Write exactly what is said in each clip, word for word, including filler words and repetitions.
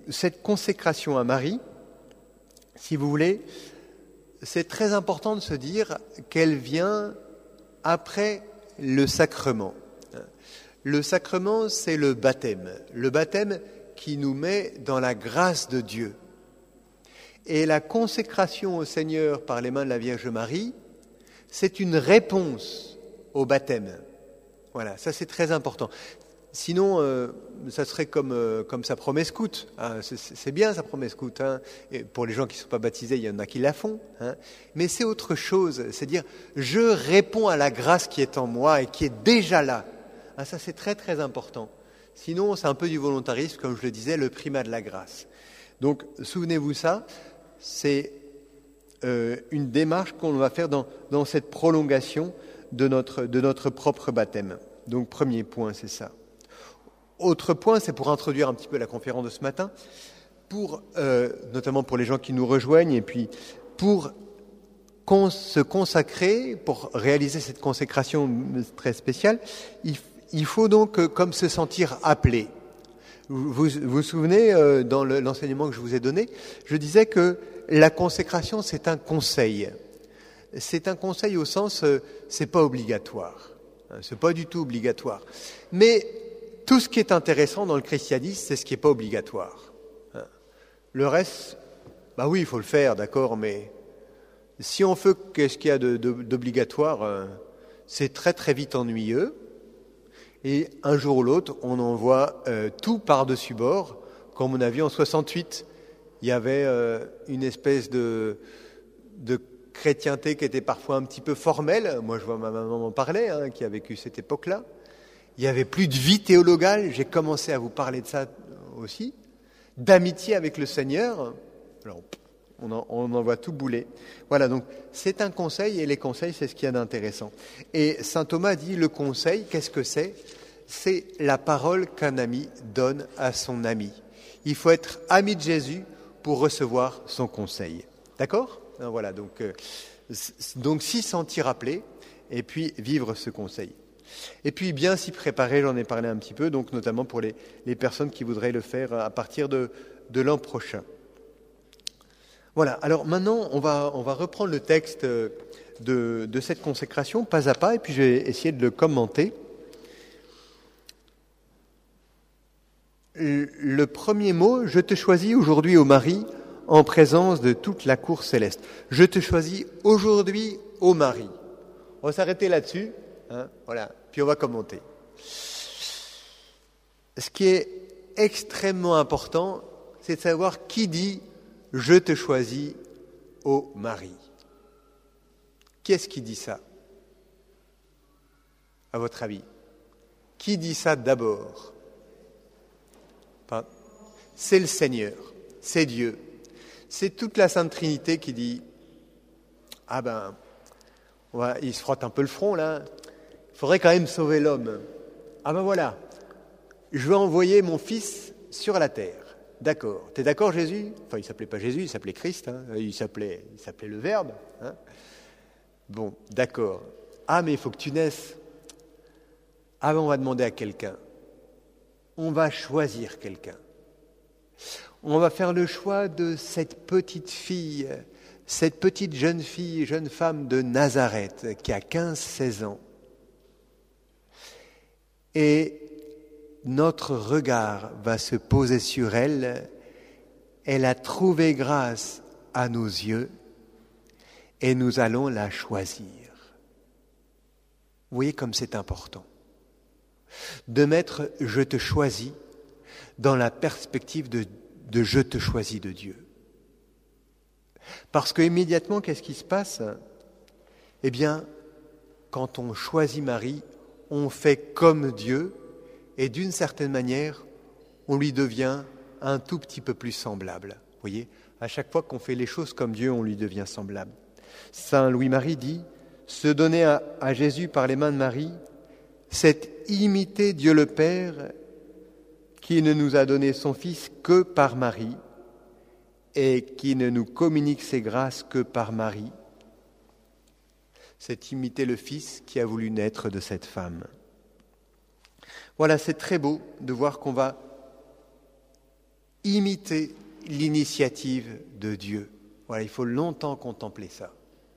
cette consécration à Marie, si vous voulez, c'est très important de se dire qu'elle vient après le sacrement. Le sacrement, c'est le baptême. Le baptême qui nous met dans la grâce de Dieu. Et la consécration au Seigneur par les mains de la Vierge Marie, c'est une réponse au baptême. Voilà, ça c'est très important. Sinon, euh, ça serait comme, euh, comme sa promesse scout. Hein. C'est, c'est bien sa promesse scout. Hein. Et pour les gens qui ne sont pas baptisés, il y en a qui la font. Hein. Mais c'est autre chose. C'est dire, je réponds à la grâce qui est en moi et qui est déjà là. Ah, ça c'est très très important. Sinon, c'est un peu du volontarisme, comme je le disais, le primat de la grâce. Donc, souvenez-vous ça, c'est euh, une démarche qu'on va faire dans, dans cette prolongation de notre, de notre propre baptême. Donc, premier point, c'est ça. Autre point, c'est pour introduire un petit peu la conférence de ce matin, pour, euh, notamment pour les gens qui nous rejoignent, et puis pour cons- se consacrer, pour réaliser cette consécration très spéciale, il, il faut donc euh, comme se sentir appelé. Vous vous, vous souvenez, euh, dans le, l'enseignement que je vous ai donné, je disais que la consécration, c'est un conseil. C'est un conseil au sens, euh, c'est pas obligatoire. Hein, c'est pas du tout obligatoire. Mais tout ce qui est intéressant dans le christianisme, c'est ce qui n'est pas obligatoire. Hein. Le reste, bah oui, il faut le faire, d'accord, mais si on fait qu'est-ce qu'il y a de, de, d'obligatoire, euh, c'est très très vite ennuyeux. Et un jour ou l'autre, on envoie euh, tout par-dessus bord. Comme on a vu en soixante-huit, il y avait euh, une espèce de, de chrétienté qui était parfois un petit peu formelle. Moi, je vois ma maman m'en parler, hein, qui a vécu cette époque-là. Il n'y avait plus de vie théologale. J'ai commencé à vous parler de ça aussi. D'amitié avec le Seigneur. Alors, on, en, on envoie tout bouler. Voilà, donc c'est un conseil, et les conseils, c'est ce qu'il y a d'intéressant. Et saint Thomas dit, le conseil, qu'est-ce que c'est ? C'est la parole qu'un ami donne à son ami. Il faut être ami de Jésus pour recevoir son conseil. D'accord ? Voilà, donc, euh, donc s'y sentir appelé, et puis vivre ce conseil. Et puis bien s'y préparer, j'en ai parlé un petit peu, donc notamment pour les, les personnes qui voudraient le faire à partir de, de l'an prochain. Voilà, alors maintenant on va, on va reprendre le texte de, de cette consécration pas à pas, et puis je vais essayer de le commenter. Le premier mot, je te choisis aujourd'hui, ô Marie, en présence de toute la cour céleste. Je te choisis aujourd'hui, ô Marie. On va s'arrêter là-dessus, hein, voilà, puis on va commenter. Ce qui est extrêmement important, c'est de savoir qui dit « je te choisis, ô Marie ». Qui est-ce qui dit ça, à votre avis ? Qui dit ça d'abord ? Enfin, c'est le Seigneur, c'est Dieu. C'est toute la Sainte Trinité qui dit « Ah ben, on va, il se frotte un peu le front là, il faudrait quand même sauver l'homme. Ah ben voilà, je vais envoyer mon fils sur la terre. D'accord. T'es d'accord, Jésus ? Enfin, il s'appelait pas Jésus, il s'appelait Christ. Hein. Il s'appelait, il s'appelait le Verbe. Hein. Bon, d'accord. Ah, mais il faut que tu naisses. Ah ben, on va demander à quelqu'un. On va choisir quelqu'un. On va faire le choix de cette petite fille, cette petite jeune fille, jeune femme de Nazareth, qui a quinze seize ans. Et notre regard va se poser sur elle. Elle a trouvé grâce à nos yeux et nous allons la choisir. Vous voyez comme c'est important de mettre « je te choisis » dans la perspective de, de « je te choisis » de Dieu. Parce qu'immédiatement, qu'est-ce qui se passe ? Eh bien, quand on choisit Marie, on fait comme Dieu, et d'une certaine manière, on lui devient un tout petit peu plus semblable. Vous voyez, à chaque fois qu'on fait les choses comme Dieu, on lui devient semblable. Saint Louis-Marie dit, se donner à, à Jésus par les mains de Marie, c'est imiter Dieu le Père, qui ne nous a donné son Fils que par Marie, et qui ne nous communique ses grâces que par Marie. C'est imiter le Fils qui a voulu naître de cette femme. Voilà, c'est très beau de voir qu'on va imiter l'initiative de Dieu. Voilà, il faut longtemps contempler ça.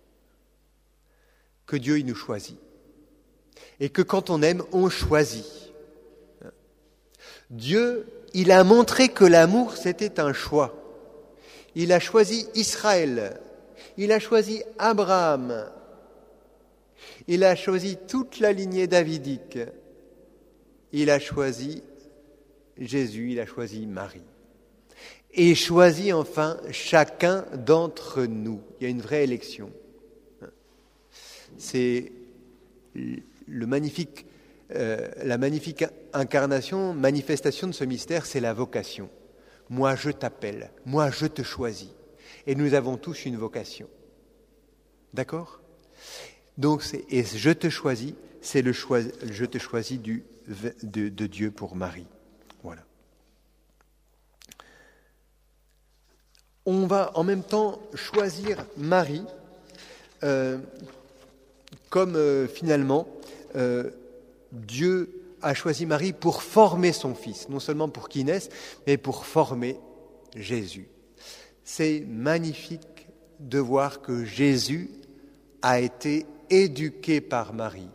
Que Dieu, il nous choisit. Et que quand on aime, on choisit. Dieu, il a montré que l'amour, c'était un choix. Il a choisi Israël. Il a choisi Abraham. Il a choisi toute la lignée davidique. Il a choisi Jésus, il a choisi Marie. Et choisit enfin chacun d'entre nous. Il y a une vraie élection. C'est le magnifique, euh, la magnifique incarnation, manifestation de ce mystère, c'est la vocation. Moi, je t'appelle. Moi, je te choisis. Et nous avons tous une vocation. D'accord ? Donc, c'est, et je te choisis, c'est le choix, je te choisis du, de, de Dieu pour Marie. Voilà. On va en même temps choisir Marie euh, comme euh, finalement euh, Dieu a choisi Marie pour former son fils, non seulement pour qu'il naisse, mais pour former Jésus. C'est magnifique de voir que Jésus a été éduqué par Marie.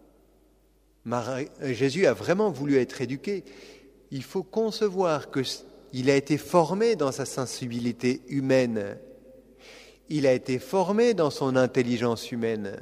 Marie. Jésus a vraiment voulu être éduqué. Il faut concevoir qu'il a été formé dans sa sensibilité humaine. Il a été formé dans son intelligence humaine.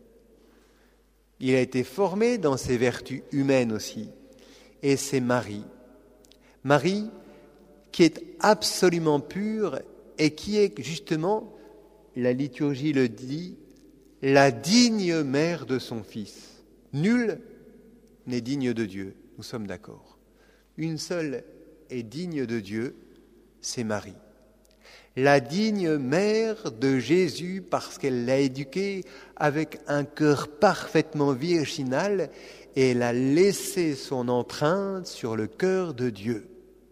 Il a été formé dans ses vertus humaines aussi. Et c'est Marie. Marie qui est absolument pure et qui est justement, la liturgie le dit, la digne mère de son Fils. Nul n'est digne de Dieu, nous sommes d'accord. Une seule est digne de Dieu, c'est Marie. La digne mère de Jésus parce qu'elle l'a éduqué avec un cœur parfaitement virginal et elle a laissé son empreinte sur le cœur de Dieu.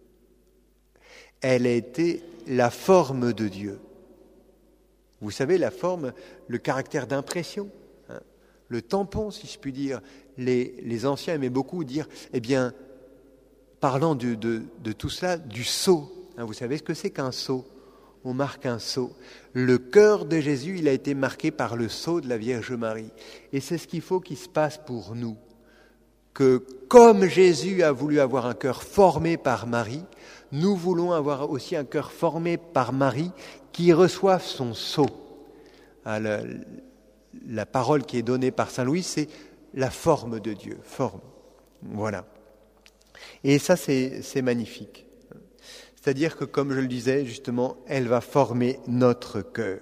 Elle a été la forme de Dieu. Vous savez, la forme, le caractère d'impression, hein, le tampon, si je puis dire. Les, les anciens aimaient beaucoup dire, eh bien, parlant de, de, de tout cela, du sceau. Hein, vous savez ce que c'est qu'un sceau ? On marque un sceau. Le cœur de Jésus, il a été marqué par le sceau de la Vierge Marie. Et c'est ce qu'il faut qu'il se passe pour nous. Que comme Jésus a voulu avoir un cœur formé par Marie, nous voulons avoir aussi un cœur formé par Marie qui reçoive son sceau. Ah, la, la parole qui est donnée par Saint Louis, c'est la forme de Dieu. Forme. Voilà. Et ça, c'est, c'est magnifique. C'est-à-dire que, comme je le disais, justement, elle va former notre cœur.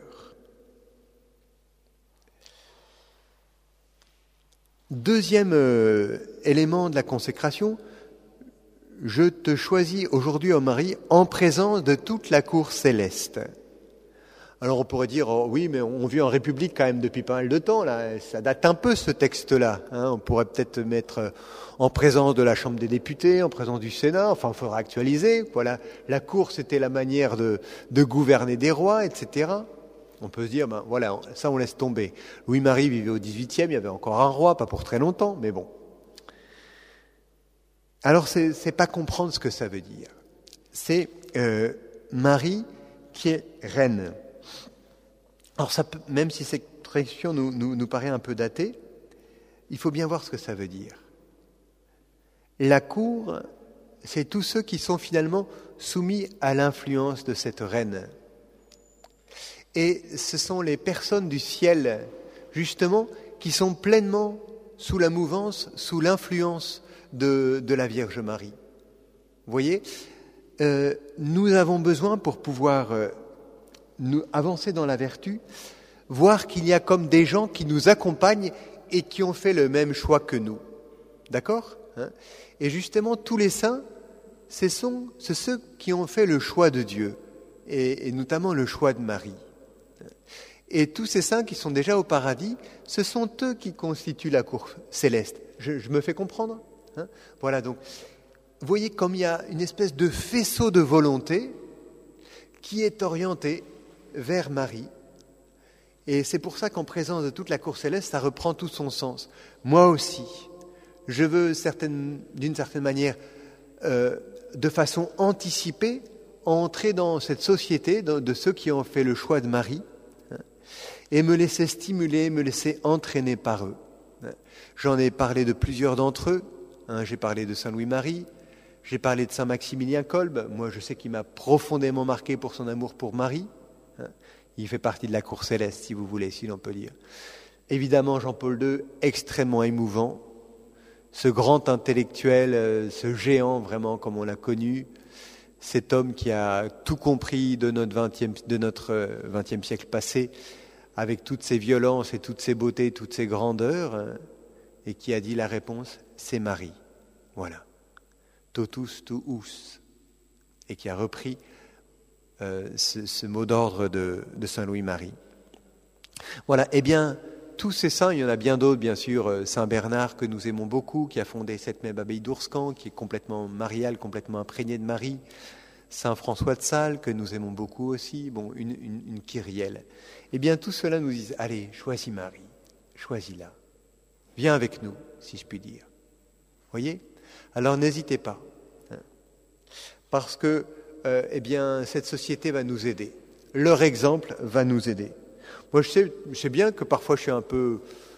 Deuxième euh, élément de la consécration, je te choisis aujourd'hui, ô Marie, en présence de toute la cour céleste. Alors on pourrait dire, oh, oui, mais on vit en République quand même depuis pas mal de temps, là. Ça date un peu ce texte-là. Hein. On pourrait peut-être mettre en présence de la Chambre des députés, en présence du Sénat, enfin il faudra actualiser. Voilà, la cour c'était la manière de, de gouverner des rois, et cetera. On peut se dire, ben voilà, ça on laisse tomber. Louis-Marie vivait au dix-huitième, il y avait encore un roi, pas pour très longtemps, mais bon. Alors c'est, c'est pas comprendre ce que ça veut dire. C'est euh, Marie qui est reine. Alors ça peut, même si cette tradition nous, nous, nous paraît un peu datée, il faut bien voir ce que ça veut dire. La cour, c'est tous ceux qui sont finalement soumis à l'influence de cette reine. Et ce sont les personnes du ciel, justement, qui sont pleinement sous la mouvance, sous l'influence de, de la Vierge Marie. Vous voyez, euh, nous avons besoin, pour pouvoir euh, nous avancer dans la vertu, voir qu'il y a comme des gens qui nous accompagnent et qui ont fait le même choix que nous. D'accord ? Hein ? Et justement, tous les saints, ce sont, c'est ceux qui ont fait le choix de Dieu, et, et notamment le choix de Marie. Et tous ces saints qui sont déjà au paradis, ce sont eux qui constituent la cour céleste. Je, je me fais comprendre ? Hein ? Voilà, donc, vous voyez comme il y a une espèce de faisceau de volonté qui est orienté vers Marie. Et c'est pour ça qu'en présence de toute la cour céleste, ça reprend tout son sens. Moi aussi, je veux certaine, d'une certaine manière, euh, de façon anticipée, entrer dans cette société de, de ceux qui ont fait le choix de Marie, hein, et me laisser stimuler, me laisser entraîner par eux. J'en ai parlé de plusieurs d'entre eux. Hein, j'ai parlé de Saint Louis-Marie, j'ai parlé de Saint Maximilien Kolbe. Moi, je sais qu'il m'a profondément marqué pour son amour pour Marie. Hein, il fait partie de la cour céleste, si vous voulez, si l'on peut dire. Évidemment, Jean-Paul deux, extrêmement émouvant. Ce grand intellectuel, ce géant vraiment comme on l'a connu, cet homme qui a tout compris de notre vingtième, de notre vingtième siècle passé, avec toutes ses violences et toutes ses beautés, toutes ses grandeurs, et qui a dit la réponse, c'est Marie. Voilà. Totus tuus. Et qui a repris euh, ce, ce mot d'ordre de, de Saint Louis-Marie. Voilà. Eh bien, tous ces saints, il y en a bien d'autres, bien sûr. Saint Bernard, que nous aimons beaucoup, qui a fondé cette même abbaye d'Ourscan, qui est complètement mariale, complètement imprégnée de Marie. Saint François de Sales, que nous aimons beaucoup aussi. Bon, une, une, une kyrielle. Eh bien, tout cela nous dit, allez, choisis Marie, choisis-la. Viens avec nous, si je puis dire. Voyez ? Alors, n'hésitez pas. Hein, parce que, euh, eh bien, cette société va nous aider. Leur exemple va nous aider. Moi, je sais, je sais bien que parfois je suis un peu...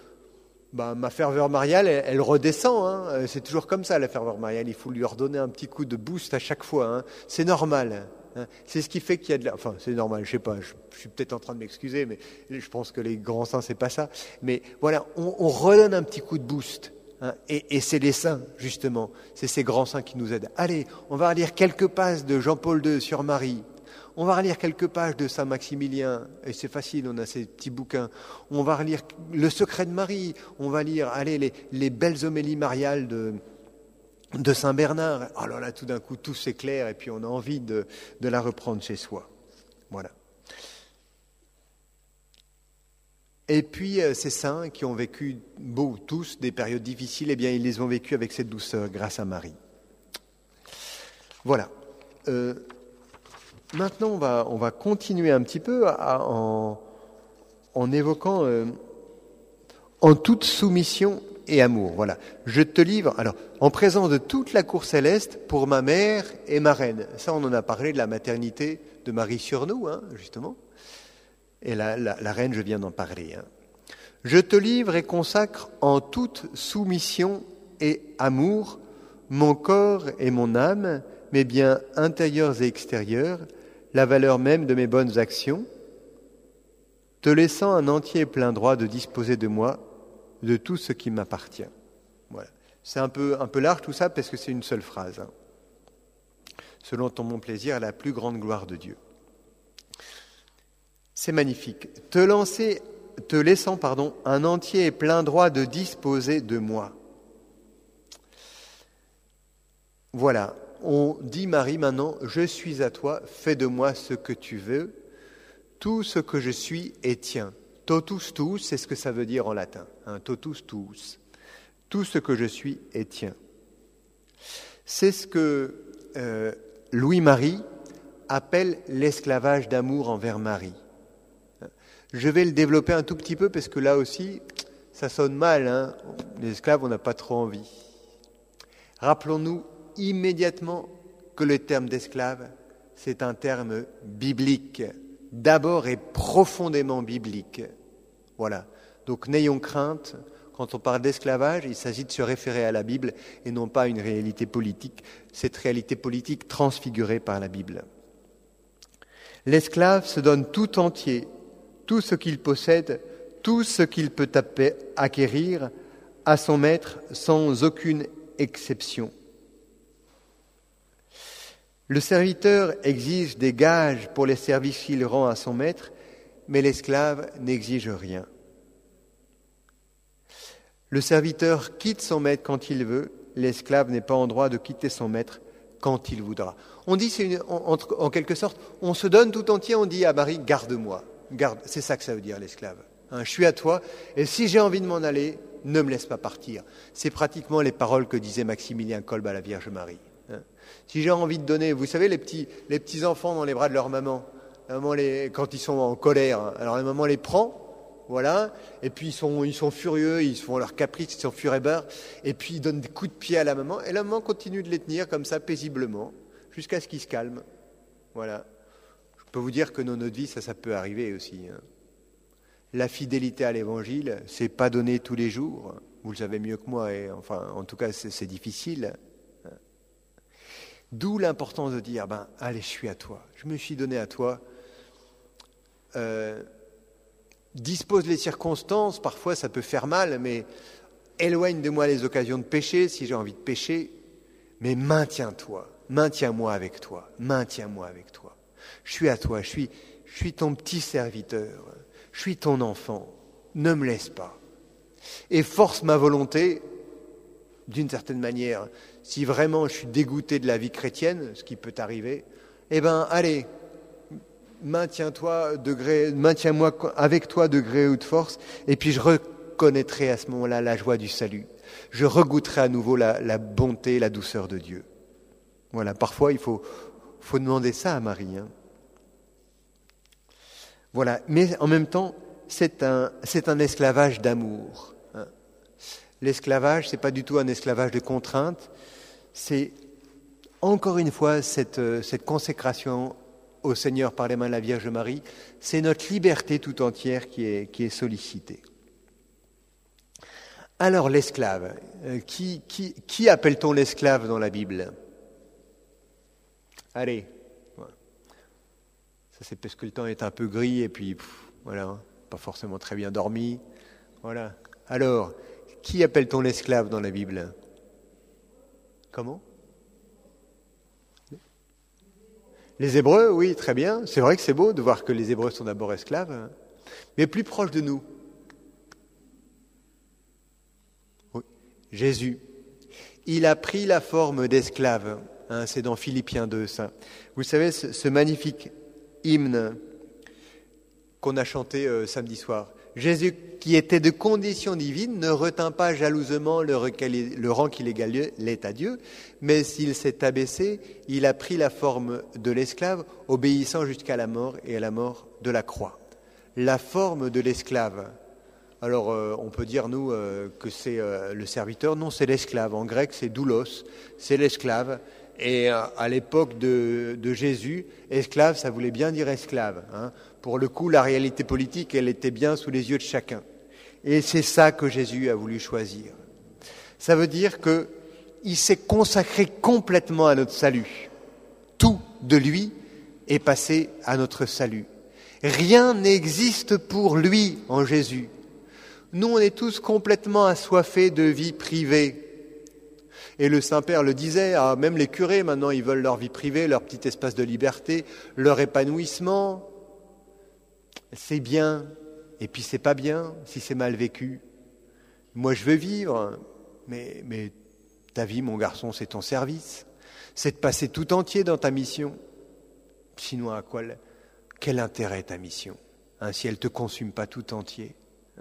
Ben, ma ferveur mariale, elle, elle redescend. Hein. C'est toujours comme ça, la ferveur mariale. Il faut lui redonner un petit coup de boost à chaque fois. Hein. C'est normal. Hein. C'est ce qui fait qu'il y a de la... Enfin, c'est normal, je sais pas. Je, je suis peut-être en train de m'excuser, mais je pense que les grands saints, c'est pas ça. Mais voilà, on, on redonne un petit coup de boost. Hein. Et, et c'est les saints, justement. C'est ces grands saints qui nous aident. Allez, on va relire quelques passages de Jean-Paul deux sur Marie. On va relire quelques pages de Saint Maximilien, et c'est facile, on a ces petits bouquins. On va relire Le secret de Marie, on va lire, allez, les, les belles homélies mariales de, de Saint Bernard. Alors là, tout d'un coup, tout s'éclaire, et puis on a envie de, de la reprendre chez soi. Voilà. Et puis, ces saints qui ont vécu, beau, tous, des périodes difficiles, eh bien, ils les ont vécues avec cette douceur, grâce à Marie. Voilà. Euh, Maintenant, on va, on va continuer un petit peu à, en, en évoquant euh, en toute soumission et amour. Voilà. Je te livre, alors, en présence de toute la cour céleste, pour ma mère et ma reine. Ça, on en a parlé de la maternité de Marie sur nous, hein, justement. Et la, la, la reine, je viens d'en parler. Hein. Je te livre et consacre en toute soumission et amour mon corps et mon âme, mes biens intérieurs et extérieurs, la valeur même de mes bonnes actions, te laissant un entier et plein droit de disposer de moi, de tout ce qui m'appartient. Voilà. C'est un peu, un peu large tout ça, parce que c'est une seule phrase. Hein. Selon ton bon plaisir, à la plus grande gloire de Dieu. C'est magnifique. Te lancer, te laissant, pardon, un entier et plein droit de disposer de moi. Voilà. On dit, Marie, maintenant, je suis à toi, fais de moi ce que tu veux. Tout ce que je suis est tien. Totus tuus, c'est ce que ça veut dire en latin. Hein, totus tuus. Tout ce que je suis est tien. C'est ce que euh, Louis-Marie appelle l'esclavage d'amour envers Marie. Je vais le développer un tout petit peu parce que là aussi, ça sonne mal. Hein. Les esclaves, on n'a pas trop envie. Rappelons-nous immédiatement que le terme d'esclave, c'est un terme biblique, d'abord et profondément biblique. Voilà. Donc n'ayons crainte, quand on parle d'esclavage, il s'agit de se référer à la Bible et non pas à une réalité politique, cette réalité politique transfigurée par la Bible. L'esclave se donne tout entier, tout ce qu'il possède, tout ce qu'il peut acquérir à son maître sans aucune exception. Le serviteur exige des gages pour les services qu'il rend à son maître, mais l'esclave n'exige rien. Le serviteur quitte son maître quand il veut, l'esclave n'est pas en droit de quitter son maître quand il voudra. On dit, c'est une, en, en quelque sorte, on se donne tout entier, on dit à Marie, garde-moi. Garde, c'est ça que ça veut dire l'esclave. Hein, je suis à toi, et si j'ai envie de m'en aller, ne me laisse pas partir. C'est pratiquement les paroles que disait Maximilien Kolbe à la Vierge Marie. Hein. Si j'ai envie de donner, vous savez, les petits, les petits enfants dans les bras de leur maman, la maman les, quand ils sont en colère, hein, alors la maman les prend, voilà, et puis ils sont, ils sont furieux, ils font leur caprice, ils sont furibards, et puis ils donnent des coups de pied à la maman, et la maman continue de les tenir comme ça paisiblement, jusqu'à ce qu'ils se calment. Voilà. Je peux vous dire que dans notre vie, ça, ça peut arriver aussi. Hein. La fidélité à l'évangile, c'est pas donné tous les jours. Vous le savez mieux que moi, et enfin, en tout cas, c'est, c'est difficile. D'où l'importance de dire, ben, allez, je suis à toi. Je me suis donné à toi. Euh, dispose les circonstances, parfois ça peut faire mal, mais éloigne de moi les occasions de pécher, si j'ai envie de pécher, mais maintiens-toi, maintiens-moi avec toi, maintiens-moi avec toi. Je suis à toi, je suis, je suis ton petit serviteur, je suis ton enfant, ne me laisse pas. Et force ma volonté, d'une certaine manière, si vraiment je suis dégoûté de la vie chrétienne, ce qui peut arriver, eh ben allez, maintiens-toi de gré, maintiens-moi avec toi de gré ou de force, et puis je reconnaîtrai à ce moment-là la joie du salut. Je regoûterai à nouveau la, la bonté, la douceur de Dieu. Voilà, parfois il faut, faut demander ça à Marie. Hein. Voilà, mais en même temps, c'est un, c'est un esclavage d'amour. Hein. L'esclavage, c'est pas du tout un esclavage de contrainte, c'est encore une fois cette, cette consécration au Seigneur par les mains de la Vierge Marie, c'est notre liberté tout entière qui est, qui est sollicitée. Alors l'esclave, euh, qui, qui, qui appelle-t-on l'esclave dans la Bible ? Allez, voilà. Ça c'est parce que le temps est un peu gris et puis pff, voilà, pas forcément très bien dormi. Voilà. Alors, qui appelle-t-on l'esclave dans la Bible ? Comment ? Les Hébreux, oui, très bien. C'est vrai que c'est beau de voir que les Hébreux sont d'abord esclaves, mais plus proche de nous. Oui. Jésus, il a pris la forme d'esclave. Hein, c'est dans Philippiens deux, ça. Vous savez, ce, ce magnifique hymne qu'on a chanté euh, samedi soir. Jésus, qui était de condition divine, ne retint pas jalousement le, recali- le rang qu'il égalait à Dieu, mais s'il s'est abaissé, il a pris la forme de l'esclave, obéissant jusqu'à la mort et à la mort de la croix. La forme de l'esclave. Alors, euh, on peut dire, nous, euh, que c'est euh, le serviteur. Non, c'est l'esclave. En grec, c'est doulos, c'est l'esclave. Et euh, à l'époque de, de Jésus, esclave, ça voulait bien dire esclave. Hein. Pour le coup, la réalité politique, elle était bien sous les yeux de chacun. Et c'est ça que Jésus a voulu choisir. Ça veut dire qu'il s'est consacré complètement à notre salut. Tout de lui est passé à notre salut. Rien n'existe pour lui en Jésus. Nous, on est tous complètement assoiffés de vie privée. Et le Saint-Père le disait, ah, même les curés, maintenant, ils veulent leur vie privée, leur petit espace de liberté, leur épanouissement. C'est bien, et puis c'est pas bien si c'est mal vécu. Moi, je veux vivre, mais, mais ta vie, mon garçon, c'est ton service. C'est de passer tout entier dans ta mission. Sinon, à quoi, quel intérêt ta mission, hein, si elle ne te consume pas tout entier?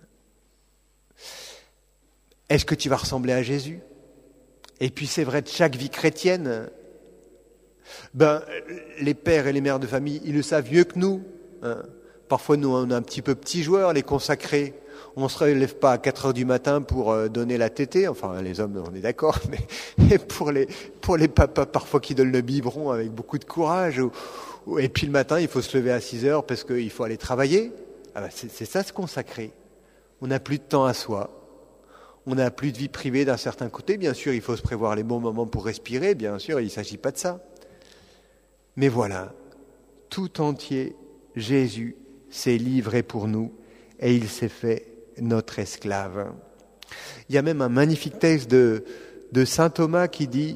Est-ce que tu vas ressembler à Jésus? Et puis c'est vrai de chaque vie chrétienne. Ben, les pères et les mères de famille, ils le savent mieux que nous. Hein. Parfois, nous, on est un petit peu petits joueurs, les consacrés. On ne se relève pas à quatre heures du matin pour euh, donner la tétée. Enfin, les hommes, on est d'accord. Mais, mais pour, les, pour les papas, parfois, qui donnent le biberon avec beaucoup de courage. Ou, ou, et puis le matin, il faut se lever à six heures parce qu'il faut aller travailler. Ah ben, c'est, c'est ça, se consacrer. On n'a plus de temps à soi. On n'a plus de vie privée d'un certain côté. Bien sûr, il faut se prévoir les bons moments pour respirer. Bien sûr, il ne s'agit pas de ça. Mais voilà, tout entier, Jésus s'est livré pour nous et il s'est fait notre esclave. Il y a même un magnifique texte de, de saint Thomas qui dit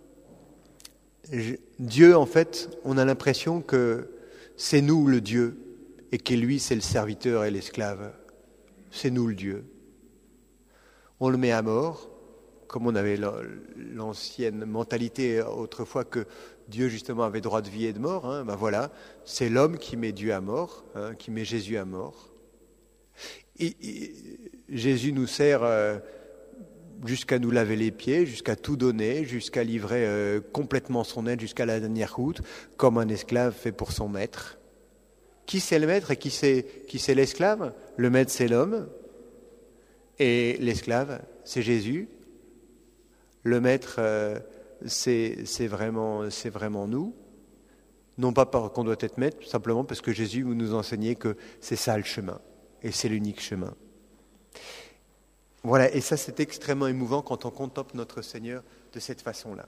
Dieu, en fait, on a l'impression que c'est nous le Dieu et que lui, c'est le serviteur et l'esclave. C'est nous le Dieu. On le met à mort, comme on avait l'ancienne mentalité autrefois que Dieu justement avait droit de vie et de mort. Hein, ben voilà, c'est l'homme qui met Dieu à mort, hein, qui met Jésus à mort. Et, et, Jésus nous sert euh, jusqu'à nous laver les pieds, jusqu'à tout donner, jusqu'à livrer euh, complètement son aide jusqu'à la dernière goutte, comme un esclave fait pour son maître. Qui c'est le maître et qui c'est, qui c'est l'esclave? Le maître, c'est l'homme. Et l'esclave, c'est Jésus. Le maître, euh, c'est, c'est, vraiment, c'est vraiment nous. Non pas parce qu'on doit être maître, simplement parce que Jésus vous nous enseignait que c'est ça le chemin, et c'est l'unique chemin. Voilà, et ça c'est extrêmement émouvant quand on contemple notre Seigneur de cette façon-là.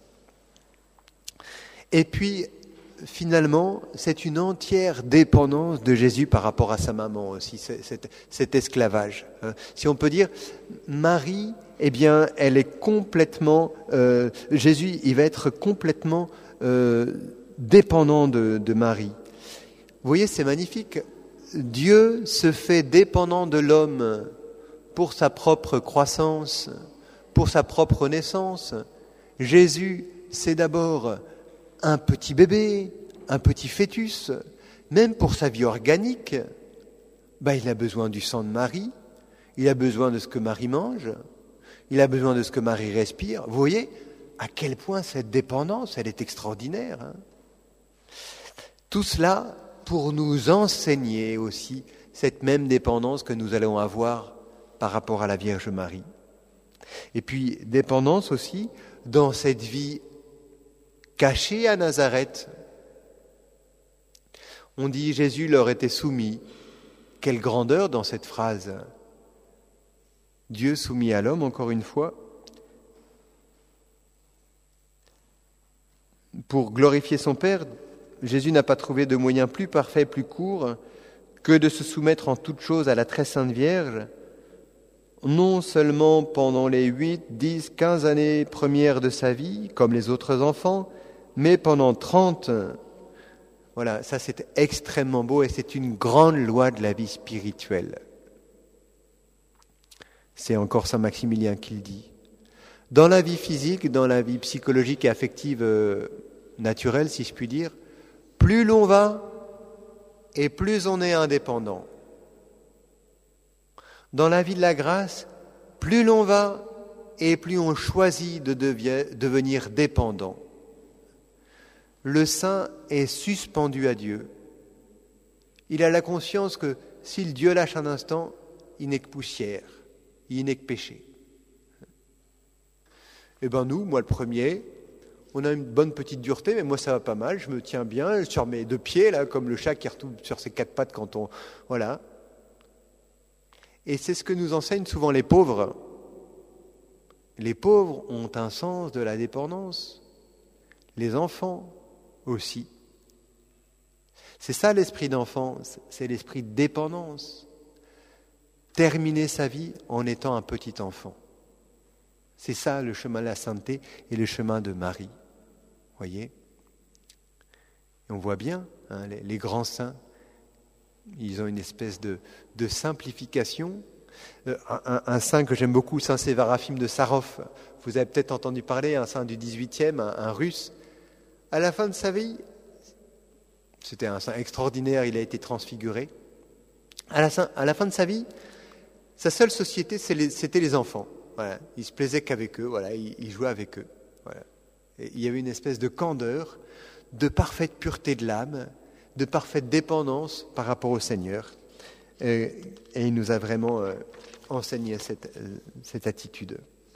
Et puis, finalement, c'est une entière dépendance de Jésus par rapport à sa maman aussi, cet, cet esclavage. Si on peut dire, Marie, eh bien, elle est complètement, euh, Jésus, il va être complètement euh, dépendant de, de Marie. Vous voyez, c'est magnifique. Dieu se fait dépendant de l'homme pour sa propre croissance, pour sa propre naissance. Jésus, c'est d'abord un petit bébé, un petit fœtus, même pour sa vie organique, ben, il a besoin du sang de Marie, il a besoin de ce que Marie mange, il a besoin de ce que Marie respire. Vous voyez à quel point cette dépendance, elle est extraordinaire. Hein. Tout cela pour nous enseigner aussi cette même dépendance que nous allons avoir par rapport à la Vierge Marie. Et puis, dépendance aussi dans cette vie cachée à Nazareth. On dit Jésus leur était soumis. Quelle grandeur dans cette phrase. Dieu soumis à l'homme, encore une fois. Pour glorifier son Père, Jésus n'a pas trouvé de moyen plus parfait, plus court, que de se soumettre en toutes choses à la très sainte Vierge, non seulement pendant les huit, dix, quinze années premières de sa vie, comme les autres enfants, mais pendant trente. Voilà, ça c'est extrêmement beau et c'est une grande loi de la vie spirituelle. C'est encore Saint Maximilien qui le dit. Dans la vie physique, dans la vie psychologique et affective euh, naturelle, si je puis dire, plus l'on va et plus on est indépendant. Dans la vie de la grâce, plus l'on va et plus on choisit de devie- devenir dépendant. Le saint est suspendu à Dieu. Il a la conscience que si le Dieu lâche un instant, il n'est que poussière, il n'est que péché. Eh bien nous, moi le premier, on a une bonne petite dureté, mais moi ça va pas mal, je me tiens bien sur mes deux pieds, là, comme le chat qui retombe sur ses quatre pattes quand on... Voilà. Et c'est ce que nous enseignent souvent les pauvres. Les pauvres ont un sens de la dépendance. Les enfants aussi. C'est ça l'esprit d'enfant, c'est l'esprit de dépendance. Terminer sa vie en étant un petit enfant. C'est ça le chemin de la sainteté et le chemin de Marie. Voyez ? Et on voit bien, hein, les, les grands saints, ils ont une espèce de, de simplification. Euh, un, un saint que j'aime beaucoup, Saint Sévaraphim de Sarov, vous avez peut-être entendu parler, un saint du dix-huitième, un, un russe. À la fin de sa vie, c'était un saint extraordinaire, il a été transfiguré. À la, à la fin de sa vie, sa seule société, c'était les enfants. Voilà. Il se plaisait qu'avec eux, voilà. il, il jouait avec eux. Voilà. Et il y avait une espèce de candeur, de parfaite pureté de l'âme, de parfaite dépendance par rapport au Seigneur. Et, et il nous a vraiment euh, enseigné cette, euh, cette attitude.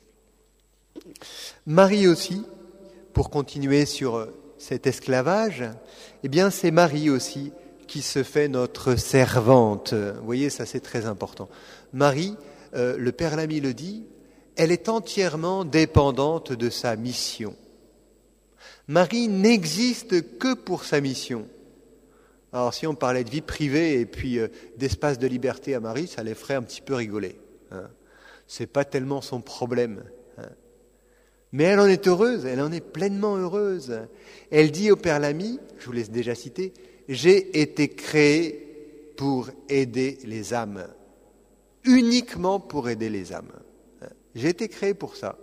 Marie aussi, pour continuer sur euh, cet esclavage, eh bien c'est Marie aussi qui se fait notre servante. Vous voyez, ça c'est très important. Marie, euh, le Père Lamy le dit, elle est entièrement dépendante de sa mission. Marie n'existe que pour sa mission. Alors si on parlait de vie privée et puis euh, d'espace de liberté à Marie, ça les ferait un petit peu rigoler. Hein. C'est pas tellement son problème. Hein. Mais elle en est heureuse, elle en est pleinement heureuse. Elle dit au Père Lamy, je vous l'ai déjà cité, « J'ai été créée pour aider les âmes. Uniquement pour aider les âmes. Hein. J'ai été créée pour ça.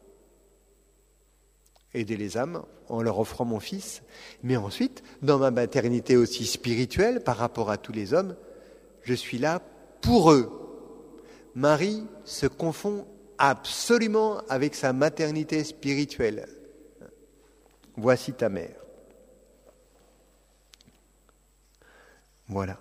Aider les âmes en leur offrant mon fils, mais ensuite, dans ma maternité aussi spirituelle par rapport à tous les hommes, je suis là pour eux. » Marie se confond absolument avec sa maternité spirituelle. Voici ta mère. Voilà.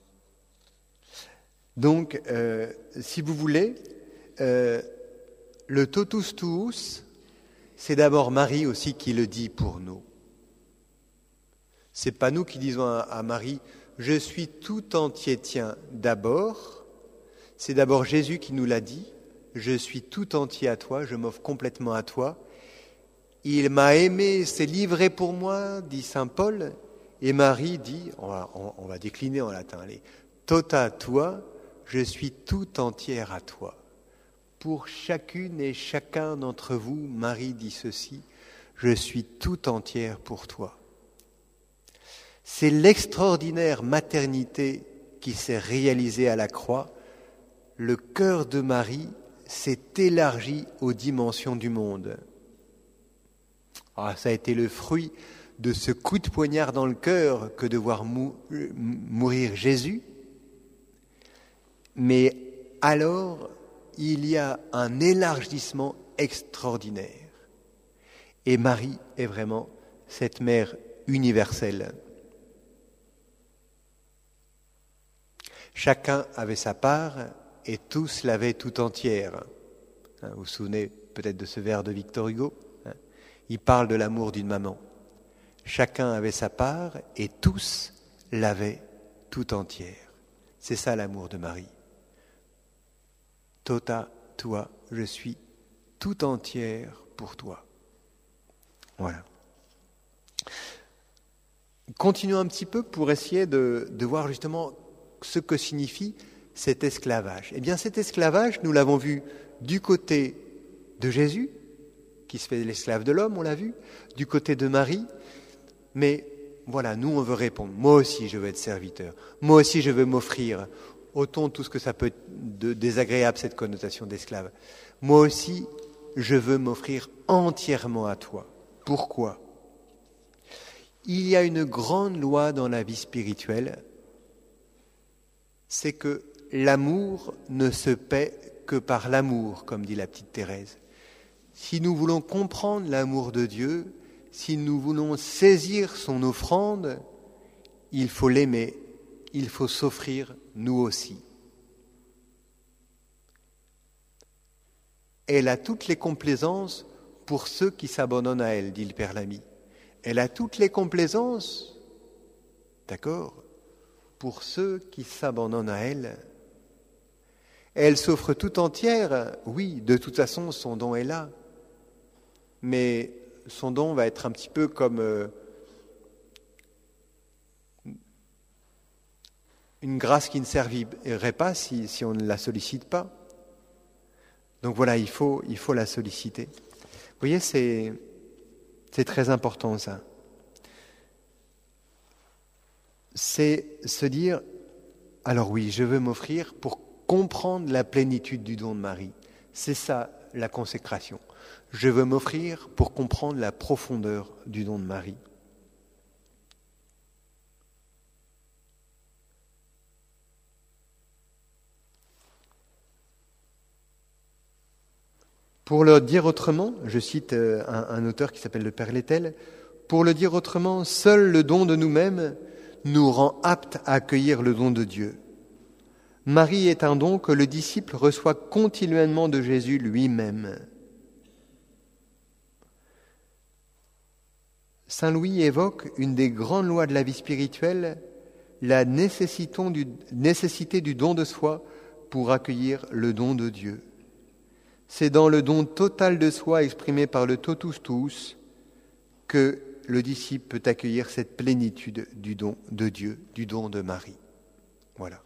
Donc, euh, si vous voulez, euh, le totus tuus, c'est d'abord Marie aussi qui le dit pour nous. C'est pas nous qui disons à, à Marie, je suis tout entier tien d'abord. C'est d'abord Jésus qui nous l'a dit, je suis tout entier à toi, je m'offre complètement à toi. Il m'a aimé, s'est livré pour moi, dit saint Paul. Et Marie dit, on va, on, on va décliner en latin, allez, tota tua, je suis tout entière à toi. Pour chacune et chacun d'entre vous, Marie dit ceci, je suis tout entière pour toi. C'est l'extraordinaire maternité qui s'est réalisée à la croix. Le cœur de Marie s'est élargi aux dimensions du monde. Ah, ça a été le fruit de ce coup de poignard dans le cœur que de voir mou- mourir Jésus. Mais alors, il y a un élargissement extraordinaire. Et Marie est vraiment cette mère universelle. Chacun avait sa part et tous l'avaient tout entière. Vous vous souvenez peut-être de ce vers de Victor Hugo ? Il parle de l'amour d'une maman. Chacun avait sa part et tous l'avaient tout entière. C'est ça l'amour de Marie. Tota, toi, je suis tout entière pour toi. Voilà. Continuons un petit peu pour essayer de, de voir justement ce que signifie cet esclavage. Eh bien, cet esclavage, nous l'avons vu du côté de Jésus, qui se fait l'esclave de l'homme, on l'a vu, du côté de Marie, mais voilà, nous on veut répondre. Moi aussi je veux être serviteur, moi aussi je veux m'offrir, autant tout ce que ça peut être de désagréable cette connotation d'esclave. Moi aussi je veux m'offrir entièrement à toi. Pourquoi ? Il y a une grande loi dans la vie spirituelle, c'est que l'amour ne se paie que par l'amour, comme dit la petite Thérèse. Si nous voulons comprendre l'amour de Dieu, si nous voulons saisir son offrande, il faut l'aimer, il faut s'offrir nous aussi. Elle a toutes les complaisances pour ceux qui s'abandonnent à elle, dit le Père Lamy. Elle a toutes les complaisances, d'accord, pour ceux qui s'abandonnent à elle. Elle s'offre tout entière, oui, de toute façon, son don est là. Mais son don va être un petit peu comme euh, une grâce qui ne servirait pas si, si on ne la sollicite pas. Donc voilà, il faut, il faut la solliciter. Vous voyez, c'est, c'est très important ça. C'est se dire, alors oui, je veux m'offrir pour comprendre la plénitude du don de Marie. C'est ça la consécration. Je veux m'offrir pour comprendre la profondeur du don de Marie. Pour le dire autrement, je cite un, un auteur qui s'appelle le Père Lettel, pour le dire autrement, seul le don de nous-mêmes nous rend aptes à accueillir le don de Dieu. Marie est un don que le disciple reçoit continuellement de Jésus lui-même. Saint Louis évoque une des grandes lois de la vie spirituelle, la nécessité du don de soi pour accueillir le don de Dieu. C'est dans le don total de soi exprimé par le totus tuus que le disciple peut accueillir cette plénitude du don de Dieu, du don de Marie. Voilà.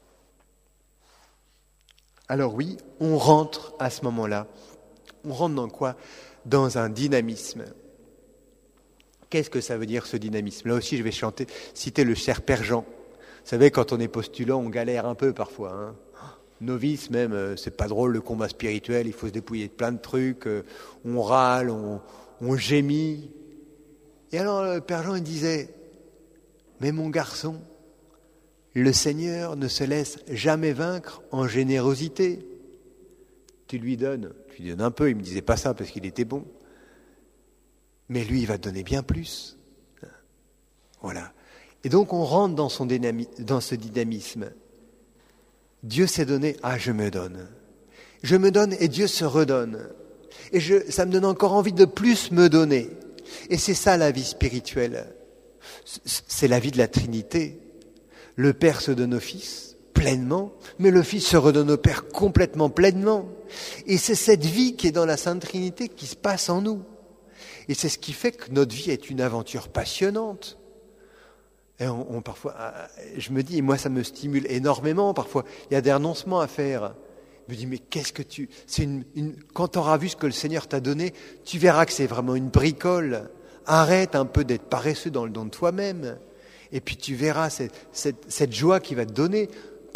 Alors oui, on rentre à ce moment-là. On rentre dans quoi ? Dans un dynamisme. Qu'est-ce que ça veut dire ce dynamisme ? Là aussi, je vais chanter, citer le cher Père Jean. Vous savez, quand on est postulant, on galère un peu parfois. Hein. Novice même, euh, c'est pas drôle le combat spirituel, il faut se dépouiller de plein de trucs, euh, on râle, on, on gémit. Et alors le Père Jean il disait, mais mon garçon, le Seigneur ne se laisse jamais vaincre en générosité. Tu lui donnes, tu lui donnes un peu, il me disait pas ça parce qu'il était bon. Mais lui, il va te donner bien plus. Voilà. Et donc, on rentre dans, son dynami- dans ce dynamisme. Dieu s'est donné, ah, je me donne. Je me donne et Dieu se redonne. Et je, ça me donne encore envie de plus me donner. Et c'est ça la vie spirituelle. C'est la vie de la Trinité. Le Père se donne au Fils pleinement, mais le Fils se redonne au Père complètement pleinement. Et c'est cette vie qui est dans la Sainte Trinité qui se passe en nous. Et c'est ce qui fait que notre vie est une aventure passionnante. Et on, on, parfois, je me dis, moi ça me stimule énormément, parfois il y a des renoncements à faire. Je me dis, mais qu'est-ce que tu... C'est une, une, quand tu auras vu ce que le Seigneur t'a donné, tu verras que c'est vraiment une bricole. Arrête un peu d'être paresseux dans le don de toi-même. Et puis tu verras cette, cette, cette joie qu'il va te donner. Pourquoi ?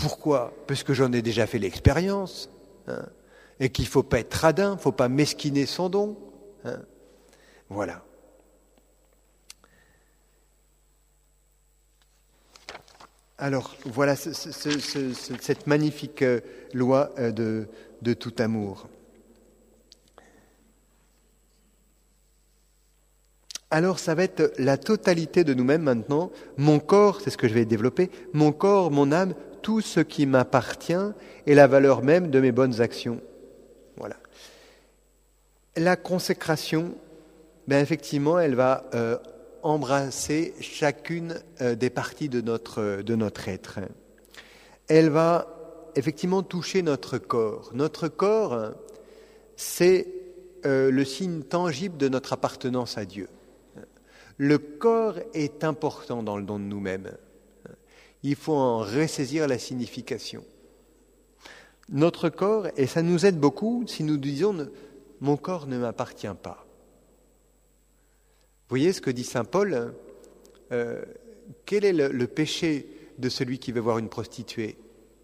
Parce que j'en ai déjà fait l'expérience. Hein, et qu'il ne faut pas être radin, il ne faut pas mesquiner son don. Hein, voilà. Alors, voilà ce, ce, ce, ce, cette magnifique loi de, de tout amour. Alors, ça va être la totalité de nous-mêmes maintenant. Mon corps, c'est ce que je vais développer, mon corps, mon âme, tout ce qui m'appartient et la valeur même de mes bonnes actions. Voilà. La consécration, ben effectivement, elle va... Euh, embrasser chacune des parties de notre, de notre être. Elle va effectivement toucher notre corps. Notre corps, c'est euh, le signe tangible de notre appartenance à Dieu. Le corps est important dans le don de nous-mêmes. Il faut en ressaisir la signification. Notre corps, et ça nous aide beaucoup si nous disons « mon corps ne m'appartient pas ». Vous voyez ce que dit saint Paul, euh, quel est le, le péché de celui qui veut voir une prostituée ?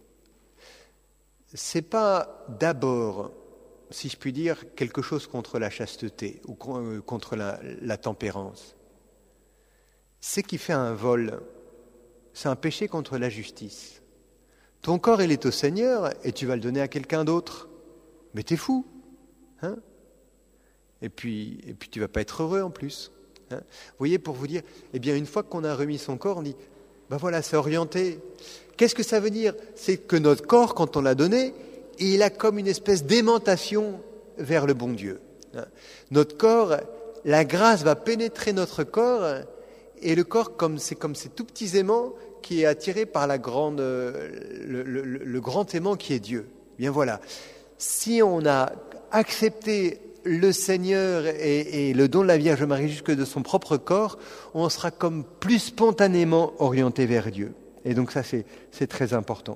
C'est pas d'abord, si je puis dire, quelque chose contre la chasteté ou contre la, la tempérance. C'est qu'il fait un vol. C'est un péché contre la justice. Ton corps, il est au Seigneur et tu vas le donner à quelqu'un d'autre. Mais t'es fou, hein ? Et puis, et puis tu vas pas être heureux en plus. Hein, vous voyez, pour vous dire, eh bien, une fois qu'on a remis son corps, on dit, ben voilà, c'est orienté. Qu'est-ce que ça veut dire ? C'est que notre corps, quand on l'a donné, il a comme une espèce d'aimantation vers le bon Dieu. Hein, notre corps, la grâce va pénétrer notre corps, et le corps, comme c'est comme ces tout petits aimants qui est attiré par la grande, le, le, le, le grand aimant qui est Dieu. Bien voilà, si on a accepté le Seigneur et, et le don de la Vierge Marie jusque de son propre corps, on sera comme plus spontanément orienté vers Dieu. Et donc ça, c'est, c'est très important.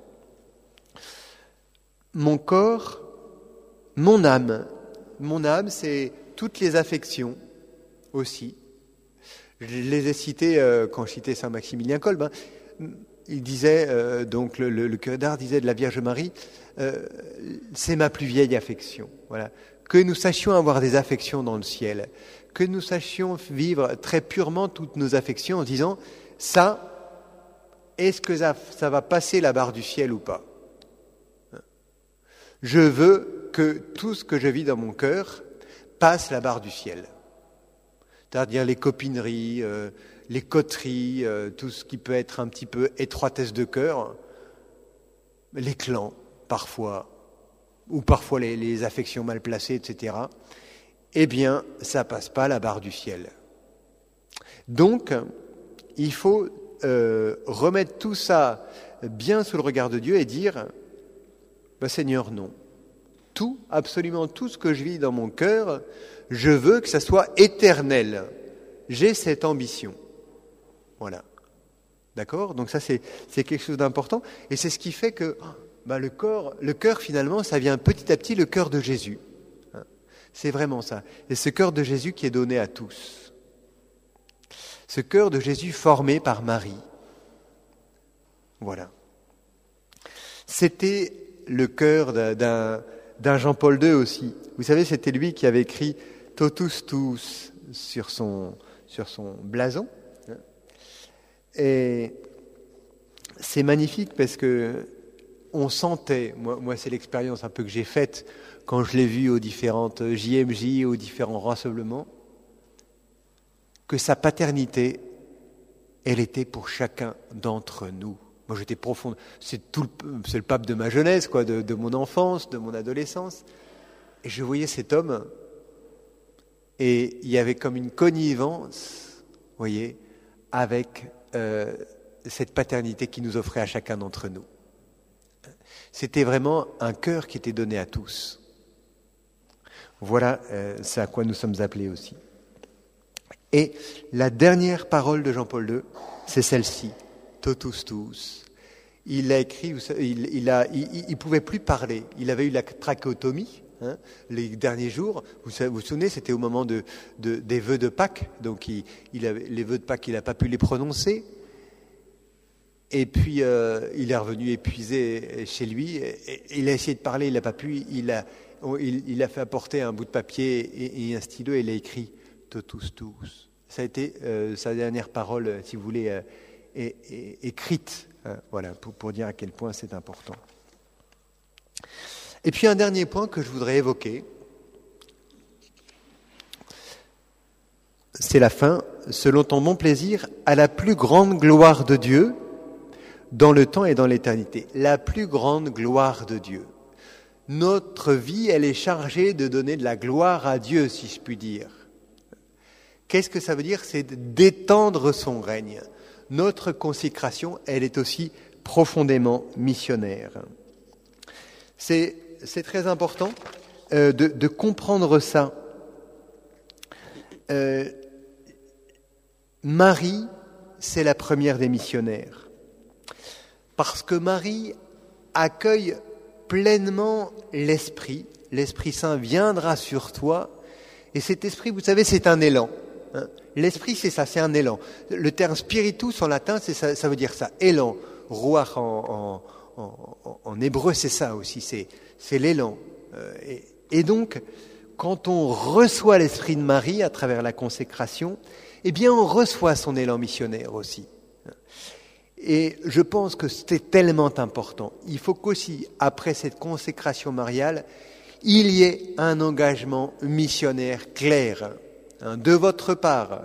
Mon corps, mon âme. Mon âme, c'est toutes les affections aussi. Je les ai citées euh, quand je citais saint Maximilien Kolbe. Hein. Il disait, euh, donc le, le, le curé d'Ars disait de la Vierge Marie, euh, c'est ma plus vieille affection. Voilà. Que nous sachions avoir des affections dans le ciel, que nous sachions vivre très purement toutes nos affections en disant, ça, est-ce que ça, ça va passer la barre du ciel ou pas ? Je veux que tout ce que je vis dans mon cœur passe la barre du ciel. C'est-à-dire les copineries, euh, les coteries, euh, tout ce qui peut être un petit peu étroitesse de cœur, les clans, parfois, ou parfois les, les affections mal placées, et cetera, eh bien, ça passe pas la barre du ciel. Donc, il faut euh, remettre tout ça bien sous le regard de Dieu et dire, bah, Seigneur, non. Tout, absolument tout ce que je vis dans mon cœur, je veux que ça soit éternel. J'ai cette ambition. Voilà. D'accord ? Donc ça, c'est, c'est quelque chose d'important. Et c'est ce qui fait que bah, le corps, le cœur, finalement, ça vient petit à petit le cœur de Jésus. C'est vraiment ça. Et ce cœur de Jésus qui est donné à tous. Ce cœur de Jésus formé par Marie. Voilà. C'était le cœur d'un, d'un Jean-Paul deux aussi. Vous savez, c'était lui qui avait écrit « Totus tuus » sur son, sur son blason. Et c'est magnifique parce que on sentait, moi, moi c'est l'expérience un peu que j'ai faite quand je l'ai vu aux différentes J M J, aux différents rassemblements, que sa paternité, elle était pour chacun d'entre nous. Moi j'étais profonde, c'est, tout le, c'est le pape de ma jeunesse, quoi, de, de mon enfance, de mon adolescence. Et je voyais cet homme, et il y avait comme une connivence, vous voyez, avec euh, cette paternité qu'il nous offrait à chacun d'entre nous. C'était vraiment un cœur qui était donné à tous. Voilà, euh, c'est à quoi nous sommes appelés aussi. Et la dernière parole de Jean-Paul deux, c'est celle-ci, totus tuus. Il a écrit, il, il a, il, il pouvait plus parler. Il avait eu la trachéotomie, hein, les derniers jours. Vous vous, vous souvenez, c'était au moment de, de, des vœux de Pâques. Donc, il, il avait, les vœux de Pâques, il n'a pas pu les prononcer. Et puis, euh, il est revenu épuisé chez lui. Et, et il a essayé de parler, il n'a pas pu. Il a, il, il a fait apporter un bout de papier et, et un stylo. Et il a écrit totus tuus. Ça a été euh, sa dernière parole, si vous voulez, euh, é, é, écrite. Voilà, pour, pour dire à quel point c'est important. Et puis un dernier point que je voudrais évoquer, c'est la fin, selon ton bon plaisir, à la plus grande gloire de Dieu, dans le temps et dans l'éternité. La plus grande gloire de Dieu. Notre vie, elle est chargée de donner de la gloire à Dieu, si je puis dire. Qu'est-ce que ça veut dire ? C'est d'étendre son règne. Notre consécration, elle est aussi profondément missionnaire. C'est, c'est très important euh, de, de comprendre ça. Euh, Marie, c'est la première des missionnaires. Parce que Marie accueille pleinement l'Esprit. L'Esprit Saint viendra sur toi. Et cet Esprit, vous savez, c'est un élan. Hein. L'esprit, c'est ça, c'est un élan. Le terme spiritus en latin, c'est ça, ça veut dire ça, élan. Ruach en, en, en, en hébreu, c'est ça aussi, c'est, c'est l'élan. Euh, et, et donc, quand on reçoit l'esprit de Marie à travers la consécration, eh bien, on reçoit son élan missionnaire aussi. Et je pense que c'est tellement important. Il faut qu'aussi, après cette consécration mariale, il y ait un engagement missionnaire clair. De votre part.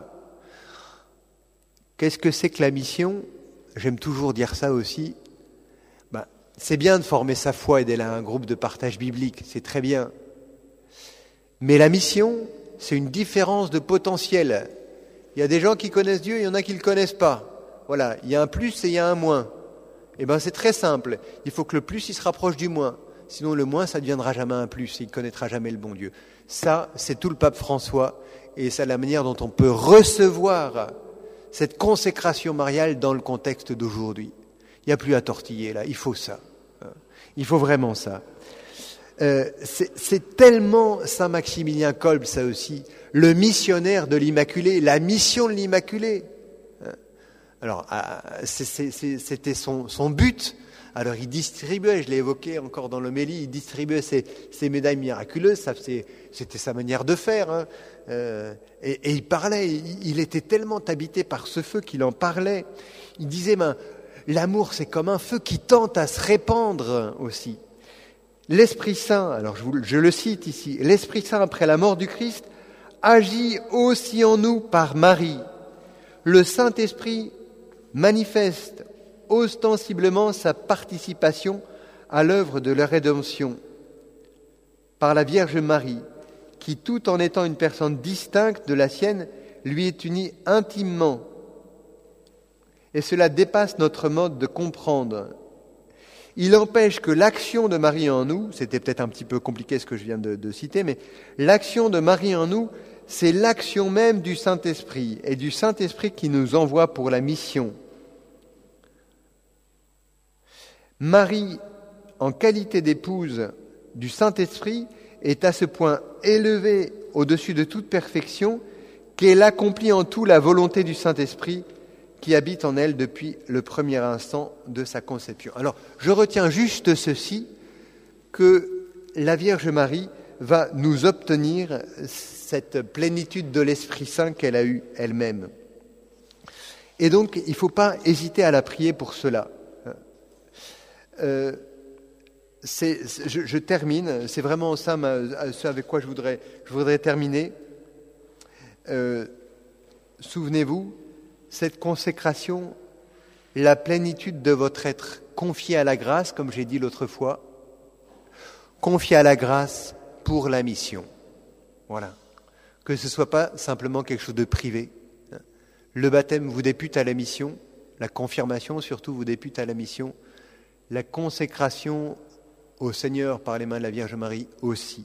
Qu'est-ce que c'est que la mission ? J'aime toujours dire ça aussi. Ben, c'est bien de former sa foi et d'être un groupe de partage biblique, c'est très bien. Mais la mission, c'est une différence de potentiel. Il y a des gens qui connaissent Dieu, il y en a qui ne le connaissent pas. Voilà, il y a un plus et il y a un moins. Eh bien, c'est très simple. Il faut que le plus, il se rapproche du moins. Sinon, le moins, ça ne deviendra jamais un plus. Il ne connaîtra jamais le bon Dieu. Ça, c'est tout le pape François. Et c'est la manière dont on peut recevoir cette consécration mariale dans le contexte d'aujourd'hui. Il n'y a plus à tortiller là, il faut ça. Il faut vraiment ça. Euh, c'est, c'est tellement Saint Maximilien Kolb, ça aussi, le missionnaire de l'Immaculée, la mission de l'Immaculée. Alors, c'est, c'est, c'est, c'était son, son but. Alors, il distribuait, je l'ai évoqué encore dans l'homélie, il distribuait ces, ces médailles miraculeuses, ça, c'est, c'était sa manière de faire. Hein. Euh, et, et il parlait, il, il était tellement habité par ce feu qu'il en parlait. Il disait, ben, l'amour c'est comme un feu qui tente à se répandre aussi. L'Esprit Saint, alors je, vous, je le cite ici, l'Esprit Saint après la mort du Christ agit aussi en nous par Marie. Le Saint-Esprit manifeste ostensiblement sa participation à l'œuvre de la rédemption par la Vierge Marie, qui, tout en étant une personne distincte de la sienne, lui est unie intimement. Et cela dépasse notre mode de comprendre. Il empêche que l'action de Marie en nous, c'était peut-être un petit peu compliqué ce que je viens de, de citer, mais l'action de Marie en nous, c'est l'action même du Saint-Esprit, et du Saint-Esprit qui nous envoie pour la mission. Marie, en qualité d'épouse du Saint-Esprit, est à ce point élevée au-dessus de toute perfection qu'elle accomplit en tout la volonté du Saint-Esprit qui habite en elle depuis le premier instant de sa conception. Alors, je retiens juste ceci, que la Vierge Marie va nous obtenir cette plénitude de l'Esprit Saint qu'elle a eue elle-même. Et donc, il ne faut pas hésiter à la prier pour cela. Euh, c'est, c'est, je, je termine, c'est vraiment ça ma, ce avec quoi je voudrais, je voudrais terminer. Euh, souvenez-vous, cette consécration, la plénitude de votre être confié à la grâce, comme j'ai dit l'autre fois, confié à la grâce pour la mission. Voilà. Que ce ne soit pas simplement quelque chose de privé. Le baptême vous députe à la mission, la confirmation surtout vous députe à la mission, la consécration au Seigneur par les mains de la Vierge Marie aussi.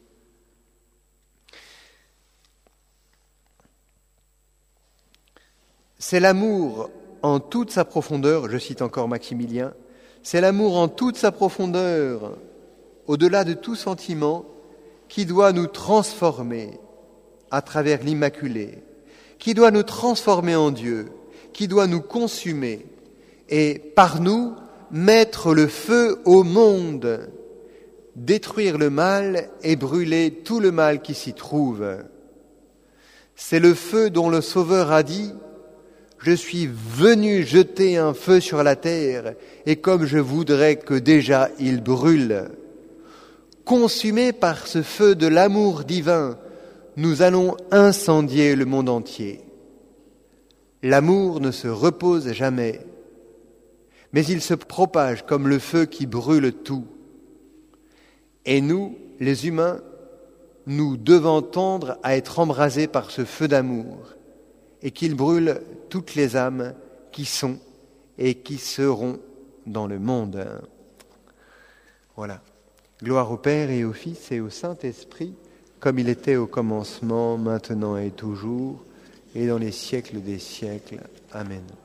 C'est l'amour en toute sa profondeur, je cite encore Maximilien, c'est l'amour en toute sa profondeur, au-delà de tout sentiment, qui doit nous transformer à travers l'Immaculée, qui doit nous transformer en Dieu, qui doit nous consumer et par nous mettre le feu au monde, détruire le mal et brûler tout le mal qui s'y trouve. C'est le feu dont le Sauveur a dit « Je suis venu jeter un feu sur la terre et comme je voudrais que déjà il brûle. » Consumés par ce feu de l'amour divin, nous allons incendier le monde entier. L'amour ne se repose jamais, mais il se propage comme le feu qui brûle tout. Et nous, les humains, nous devons tendre à être embrasés par ce feu d'amour et qu'il brûle toutes les âmes qui sont et qui seront dans le monde. Voilà. Gloire au Père et au Fils et au Saint-Esprit, comme il était au commencement, maintenant et toujours, et dans les siècles des siècles. Amen.